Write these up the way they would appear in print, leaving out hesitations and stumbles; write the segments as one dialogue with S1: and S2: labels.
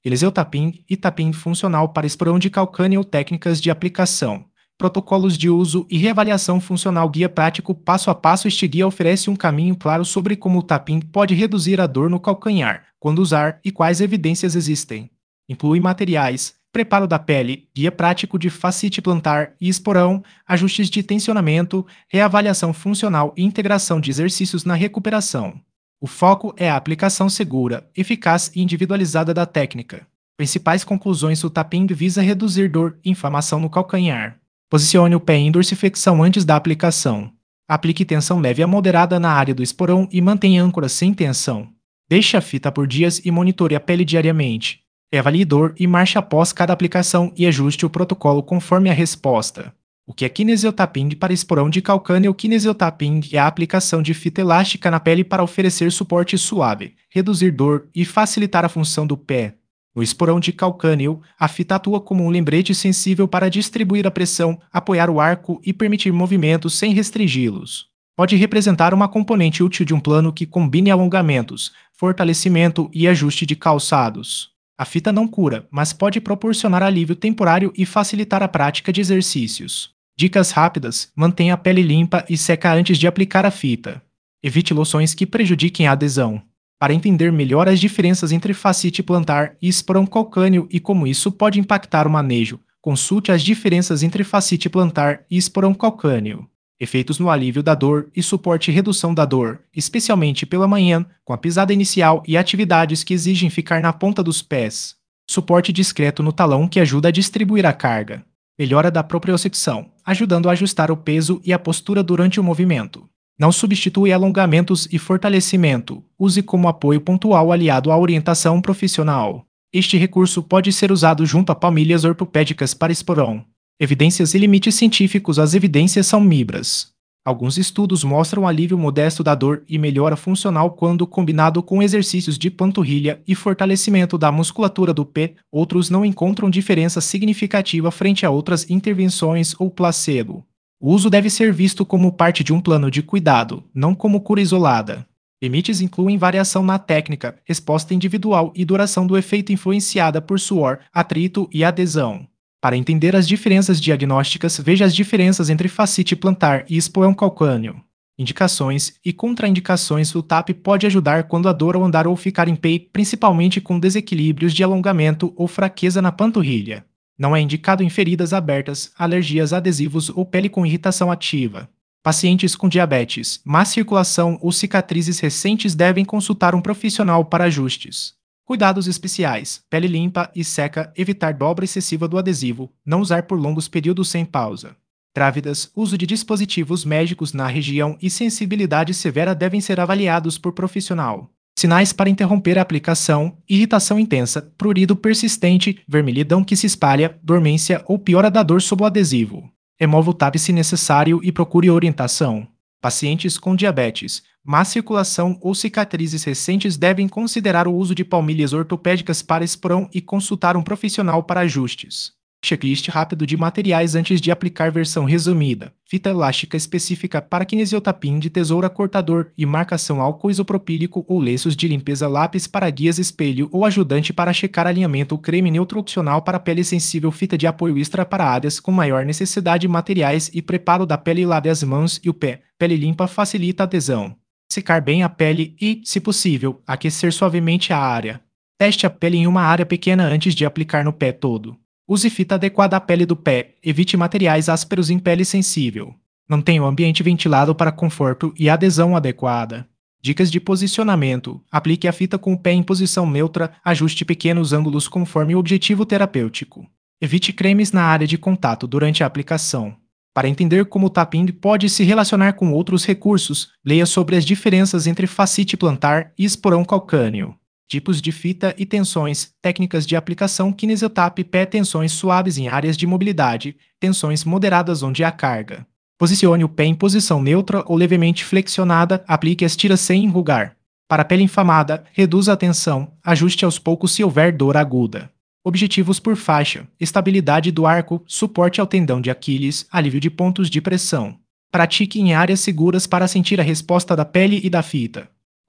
S1: Eliseu Tapin e Tapin funcional para esporão de calcânio, técnicas de aplicação, protocolos de uso e reavaliação funcional, guia prático passo a passo. Este guia oferece um caminho claro sobre como o Tapin pode reduzir a dor no calcanhar, quando usar e quais evidências existem. Inclui materiais, preparo da pele, guia prático de fascite plantar e esporão, ajustes de tensionamento, reavaliação funcional e integração de exercícios na recuperação. O foco é a aplicação segura, eficaz e individualizada da técnica. Principais conclusões: o Tapin visa reduzir dor e inflamação no calcanhar. Posicione o pé em dorsiflexão antes da aplicação. Aplique tensão leve a moderada na área do esporão e mantenha âncora sem tensão. Deixe a fita por dias e monitore a pele diariamente. Reavalie dor e marche após cada aplicação e ajuste o protocolo conforme a resposta. O que é Kinesio-Tapping para esporão de calcâneo? O Kinesio-Tapping é a aplicação de fita elástica na pele para oferecer suporte suave, reduzir dor e facilitar a função do pé. No esporão de calcâneo, a fita atua como um lembrete sensível para distribuir a pressão, apoiar o arco e permitir movimentos sem restringi-los. Pode representar uma componente útil de um plano que combine alongamentos, fortalecimento e ajuste de calçados. A fita não cura, mas pode proporcionar alívio temporário e facilitar a prática de exercícios. Dicas rápidas: mantenha a pele limpa e seca antes de aplicar a fita. Evite loções que prejudiquem a adesão. Para entender melhor as diferenças entre fascite plantar e esporão calcâneo e como isso pode impactar o manejo, consulte as diferenças entre fascite plantar e esporão calcâneo. Efeitos no alívio da dor e suporte e redução da dor, especialmente pela manhã, com a pisada inicial e atividades que exigem ficar na ponta dos pés. Suporte discreto no talão que ajuda a distribuir a carga. Melhora da propriocepção, ajudando a ajustar o peso e a postura durante o movimento. Não substitui alongamentos e fortalecimento. Use como apoio pontual aliado à orientação profissional. Este recurso pode ser usado junto a palmilhas ortopédicas para esporão. Evidências e limites científicos: as evidências são mibras. Alguns estudos mostram alívio modesto da dor e melhora funcional quando combinado com exercícios de panturrilha e fortalecimento da musculatura do pé. Outros não encontram diferença significativa frente a outras intervenções ou placebo. O uso deve ser visto como parte de um plano de cuidado, não como cura isolada. Limites incluem variação na técnica, resposta individual e duração do efeito influenciada por suor, atrito e adesão. Para entender as diferenças diagnósticas, veja as diferenças entre fascite plantar e esporão calcâneo. Indicações e contraindicações: o TAP pode ajudar quando a dor ao andar ou ficar em pé, principalmente com desequilíbrios de alongamento ou fraqueza na panturrilha. Não é indicado em feridas abertas, alergias a adesivos ou pele com irritação ativa. Pacientes com diabetes, má circulação ou cicatrizes recentes devem consultar um profissional para ajustes. Cuidados especiais: pele limpa e seca, evitar dobra excessiva do adesivo, não usar por longos períodos sem pausa. Grávidas, uso de dispositivos médicos na região e sensibilidade severa devem ser avaliados por profissional. Sinais para interromper a aplicação: irritação intensa, prurido persistente, vermelhidão que se espalha, dormência ou piora da dor sob o adesivo. Remova o TAP se necessário e procure orientação. Pacientes com diabetes, má circulação ou cicatrizes recentes devem considerar o uso de palmilhas ortopédicas para esporão e consultar um profissional para ajustes. Checklist rápido de materiais antes de aplicar. Versão resumida: fita elástica específica para Kinesio-Tapping de tesoura cortador e marcação álcool isopropílico ou lenços de limpeza, lápis para guias, espelho ou ajudante para checar alinhamento, creme neutro opcional para pele sensível, fita de apoio extra para áreas com maior necessidade, materiais e preparo da pele. Lave as mãos e o pé. Pele limpa facilita a adesão. Secar bem a pele e, se possível, aquecer suavemente a área. Teste a pele em uma área pequena antes de aplicar no pé todo. Use fita adequada à pele do pé, evite materiais ásperos em pele sensível. Mantenha o ambiente ventilado para conforto e adesão adequada. Dicas de posicionamento: aplique a fita com o pé em posição neutra, ajuste pequenos ângulos conforme o objetivo terapêutico. Evite cremes na área de contato durante a aplicação. Para entender como o tapping pode se relacionar com outros recursos, leia sobre as diferenças entre fascite plantar e esporão calcâneo. Tipos de fita e tensões, técnicas de aplicação. Kinesio-Tap pé: tensões suaves em áreas de mobilidade, tensões moderadas onde há carga. Posicione o pé em posição neutra ou levemente flexionada, aplique as tiras sem enrugar. Para pele inflamada, reduza a tensão, ajuste aos poucos se houver dor aguda. Objetivos por faixa: estabilidade do arco, suporte ao tendão de Aquiles, alívio de pontos de pressão. Pratique em áreas seguras para sentir a resposta da pele e da fita.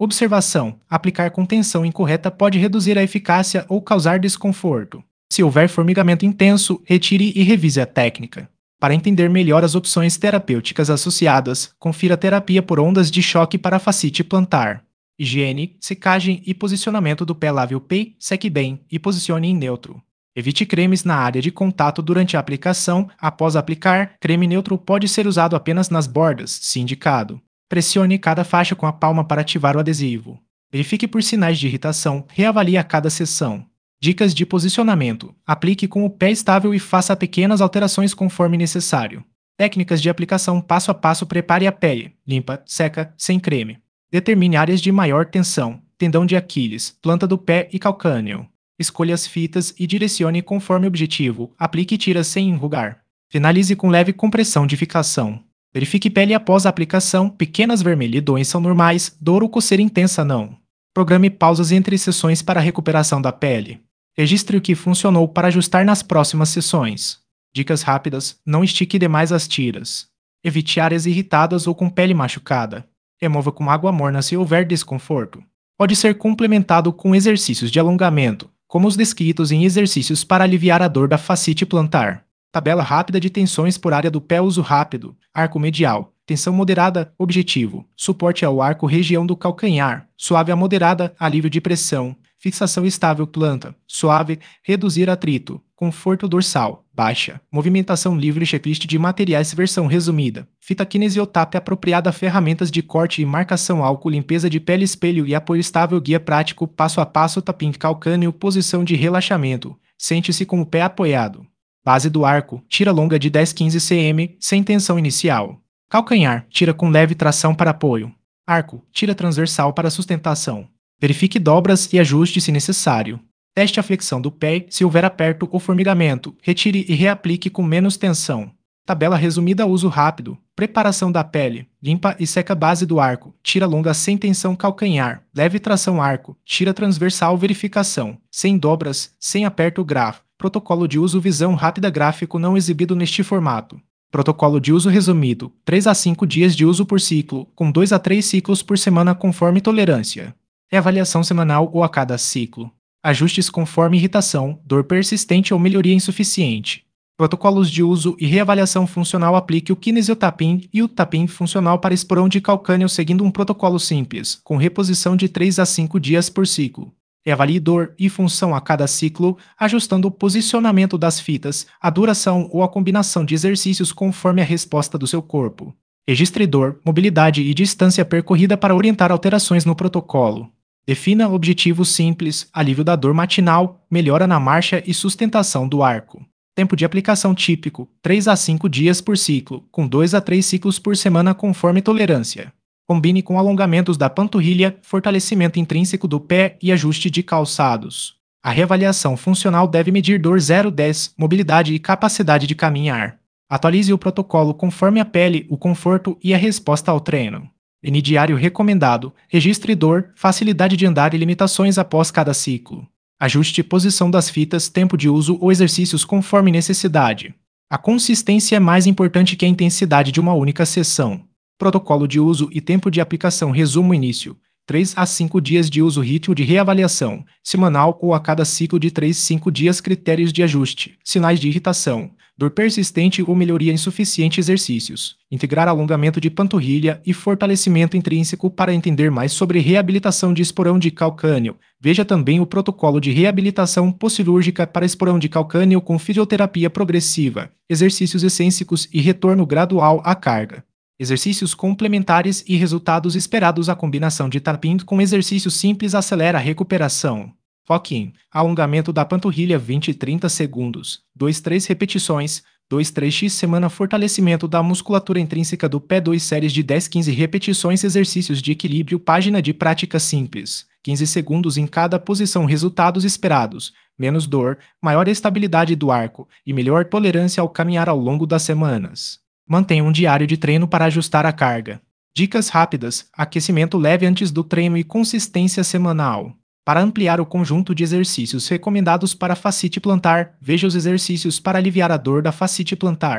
S1: Observação: aplicar com tensão incorreta pode reduzir a eficácia ou causar desconforto. Se houver formigamento intenso, retire e revise a técnica. Para entender melhor as opções terapêuticas associadas, confira a terapia por ondas de choque para fascite plantar. Higiene, secagem e posicionamento do pé. Lave o pé, seque bem e posicione em neutro. Evite cremes na área de contato durante a aplicação. Após aplicar, creme neutro pode ser usado apenas nas bordas, se indicado. Pressione cada faixa com a palma para ativar o adesivo. Verifique por sinais de irritação. Reavalie a cada sessão. Dicas de posicionamento: aplique com o pé estável e faça pequenas alterações conforme necessário. Técnicas de aplicação passo a passo: prepare a pele, limpa, seca, sem creme. Determine áreas de maior tensão: tendão de Aquiles, planta do pé e calcâneo. Escolha as fitas e direcione conforme o objetivo. Aplique tiras sem enrugar. Finalize com leve compressão de fixação. Verifique pele após a aplicação: pequenas vermelhidões são normais, dor ou coceira intensa não. Programe pausas entre sessões para a recuperação da pele. Registre o que funcionou para ajustar nas próximas sessões. Dicas rápidas: não estique demais as tiras. Evite áreas irritadas ou com pele machucada. Remova com água morna se houver desconforto. Pode ser complementado com exercícios de alongamento, como os descritos em exercícios para aliviar a dor da fascite plantar. Tabela rápida de tensões por área do pé. Uso rápido. Arco medial. Tensão moderada, objetivo. Suporte ao arco, região do calcanhar. Suave a moderada, alívio de pressão. Fixação estável, planta. Suave, reduzir atrito. Conforto dorsal, baixa. Movimentação livre. Checklist de materiais. Versão resumida. Fita kinesiotape apropriada. Ferramentas de corte e marcação. Álcool, limpeza de pele, espelho e apoio estável. Guia prático, passo a passo. Tapim calcâneo. Posição de relaxamento. Sente-se com o pé apoiado. Base do arco, tira longa de 10-15 cm, sem tensão inicial. Calcanhar, tira com leve tração para apoio. Arco, tira transversal para sustentação. Verifique dobras e ajuste se necessário. Teste a flexão do pé. Se houver aperto ou formigamento, retire e reaplique com menos tensão. Tabela resumida. Uso rápido. Preparação da pele. Limpa e seca base do arco. Tira longa sem tensão calcanhar. Leve tração arco. Tira transversal. Verificação. Sem dobras, sem aperto grafo. Protocolo de uso. Visão rápida. Gráfico não exibido neste formato. Protocolo de uso resumido: 3 a 5 dias de uso por ciclo, com 2 a 3 ciclos por semana conforme tolerância. Reavaliação semanal ou a cada ciclo. Ajustes conforme irritação, dor persistente ou melhoria insuficiente. Protocolos de uso e reavaliação funcional. Aplique o kinesiotapim e o tapim funcional para esporão de calcâneo seguindo um protocolo simples, com reposição de 3 a 5 dias por ciclo. Reavalie dor e função a cada ciclo, ajustando o posicionamento das fitas, a duração ou a combinação de exercícios conforme a resposta do seu corpo. Registre dor, mobilidade e distância percorrida para orientar alterações no protocolo. Defina objetivos simples: alívio da dor matinal, melhora na marcha e sustentação do arco. Tempo de aplicação típico: 3 a 5 dias por ciclo, com 2 a 3 ciclos por semana conforme tolerância. Combine com alongamentos da panturrilha, fortalecimento intrínseco do pé e ajuste de calçados. A reavaliação funcional deve medir dor 0-10, mobilidade e capacidade de caminhar. Atualize o protocolo conforme a pele, o conforto e a resposta ao treino. Diário recomendado: registre dor, facilidade de andar e limitações após cada ciclo. Ajuste posição das fitas, tempo de uso ou exercícios conforme necessidade. A consistência é mais importante que a intensidade de uma única sessão. Protocolo de uso e tempo de aplicação. Resumo: início: 3 a 5 dias de uso. Ritmo de reavaliação: semanal ou a cada ciclo de 3 a 5 dias. Critérios de ajuste: sinais de irritação, dor persistente ou melhoria insuficiente. Exercícios: integrar alongamento de panturrilha e fortalecimento intrínseco. Para entender mais sobre reabilitação de esporão de calcâneo, veja também o protocolo de reabilitação pós-cirúrgica para esporão de calcâneo com fisioterapia progressiva, exercícios excêntricos e retorno gradual à carga. Exercícios complementares e resultados esperados. A combinação de tapim com exercícios simples acelera a recuperação. Foque em alongamento da panturrilha 20 e 30 segundos, 2-3 repetições, 2-3x semana. Fortalecimento da musculatura intrínseca do pé, 2 séries de 10-15 repetições. Exercícios de equilíbrio. Página de prática simples, 15 segundos em cada posição. Resultados esperados: menos dor, maior estabilidade do arco e melhor tolerância ao caminhar ao longo das semanas. Mantenha um diário de treino para ajustar a carga. Dicas rápidas: aquecimento leve antes do treino e consistência semanal. Para ampliar o conjunto de exercícios recomendados para fascite plantar, veja os exercícios para aliviar a dor da fascite plantar.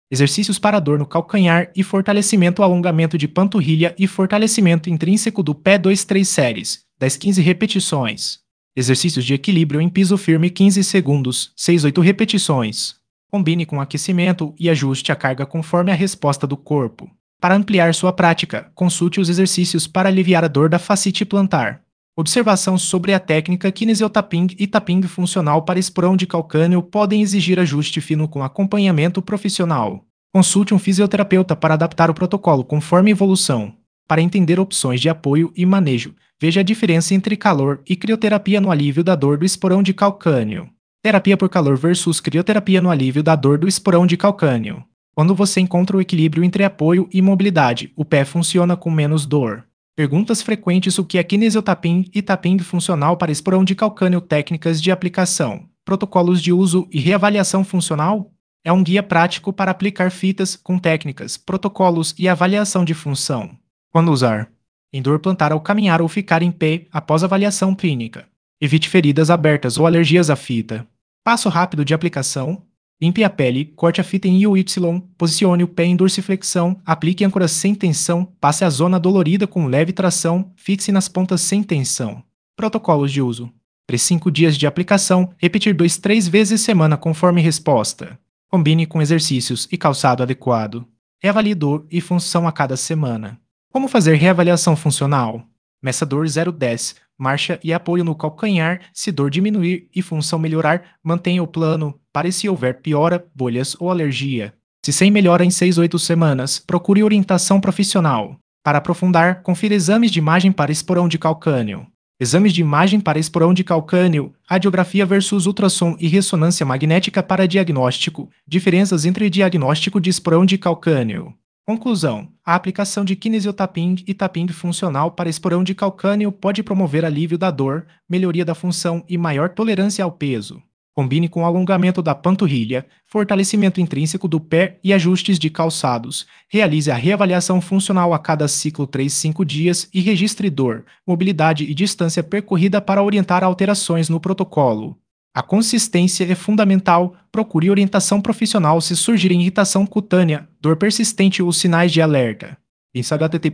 S1: exercícios para dor no calcanhar e fortalecimento alongamento de panturrilha e fortalecimento intrínseco do pé 2-3 séries, 10-15 repetições. Exercícios de equilíbrio em piso firme 15 segundos, 6-8 repetições. Combine com aquecimento e ajuste a carga conforme a resposta do corpo. Para ampliar sua prática, consulte os exercícios para aliviar a dor da fascite plantar. Observação sobre a técnica kinesiotapping e tapping funcional para esporão de calcâneo podem exigir ajuste fino com acompanhamento profissional. Consulte um fisioterapeuta para adaptar o protocolo conforme evolução. Para entender opções de apoio e manejo, veja a diferença entre calor e crioterapia no alívio da dor do esporão de calcâneo. Terapia por calor versus crioterapia no alívio da dor do esporão de calcâneo. Quando você encontra o equilíbrio entre apoio e mobilidade, o pé funciona com menos dor. Perguntas frequentes: o que é kinesiotapping e tapping funcional para esporão de calcâneo, técnicas de aplicação, protocolos de uso e reavaliação funcional? É um guia prático para aplicar fitas com técnicas, protocolos e avaliação de função. Quando usar? Em dor plantar ao caminhar ou ficar em pé após avaliação clínica. Evite feridas abertas ou alergias à fita. Passo rápido de aplicação: limpe a pele, corte a fita em I ou Y, posicione o pé em dorsiflexão, aplique âncoras sem tensão, passe a zona dolorida com leve tração, fixe nas pontas sem tensão. Protocolos de uso: 3-5 dias de aplicação, repetir 2-3 vezes semana conforme resposta. Combine com exercícios e calçado adequado. Reavalie dor e função a cada semana. Como fazer reavaliação funcional? Meça dor 0-10, marcha e apoio no calcanhar. Se dor diminuir e função melhorar, mantenha o plano. Para se houver piora, bolhas ou alergia. Se sem melhora em 6-8 semanas, procure orientação profissional. Para aprofundar, confira exames de imagem para esporão de calcâneo. Exames de imagem para esporão de calcâneo, radiografia versus ultrassom e ressonância magnética para diagnóstico. Diferenças entre diagnóstico de esporão de calcâneo. Conclusão: a aplicação de kinesiotapping e tapping funcional para esporão de calcâneo pode promover alívio da dor, melhoria da função e maior tolerância ao peso. Combine com alongamento da panturrilha, fortalecimento intrínseco do pé e ajustes de calçados. Realize a reavaliação funcional a cada ciclo 3-5 dias e registre dor, mobilidade e distância percorrida para orientar alterações no protocolo. A consistência é fundamental. Procure orientação profissional se surgir irritação cutânea, dor persistente ou sinais de alerta. Pensa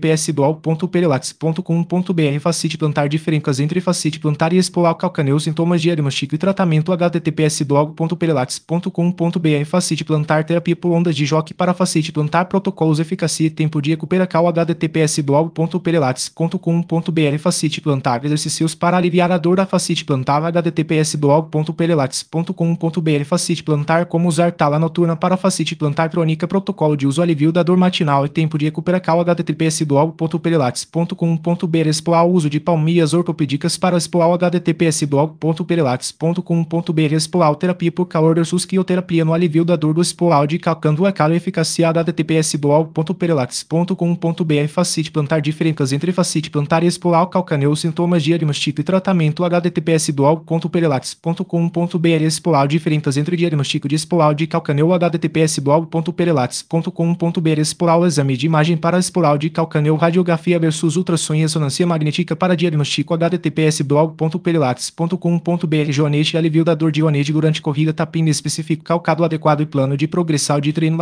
S1: https://perelax.com.br Fascite plantar, diferenças entre fascite plantar e espolar calcâneo, sintomas, diagnóstico e tratamento. https://perelax.com.br Fascite plantar, terapia por ondas de choque para fascite plantar, protocolos, eficácia e tempo de recuperação. https://perelax.com.br Fascite plantar, exercícios para aliviar a dor da fascite plantar. https://perelax.com.br Fascite plantar, como usar tala noturna para fascite plantar crônica, protocolo de uso, alívio da dor matinal e tempo de recuperação. https://perelax.com.br Explorar o uso de palmias ortopédicas para explorar. https://perelax.com.br Explorar terapia por calor versus crioterapia no alívio da dor do explorar de calcâneo, a eficácia. https://perelax.com.br Fascite plantar, diferenças entre fascite plantar e explorar calcâneo, sintomas, diagnóstico e tratamento. https://perelax.com.br Explorar, diferenças entre diagnóstico de explorar de calcâneo. https://perelax.com.br Explorar o exame de imagem para explorar de calcâneo, radiografia versus ultrassom e ressonância magnética para diagnóstico. https://perelax.com.br Joanete, alívio da dor de joanete durante corrida, tapping específico, calcado adequado e plano de progressão de treino.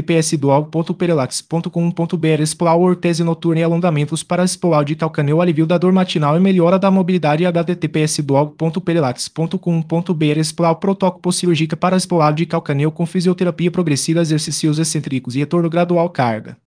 S1: https://perelax.com.br Explorar ortese noturna e alongamentos para explorar de calcâneo, alívio da dor matinal e melhora da mobilidade. https://perelax.com.br Explorar protocolo cirúrgica para explorar de calcâneo com fisioterapia progressiva, exercícios excêntricos e retorno gradual carga.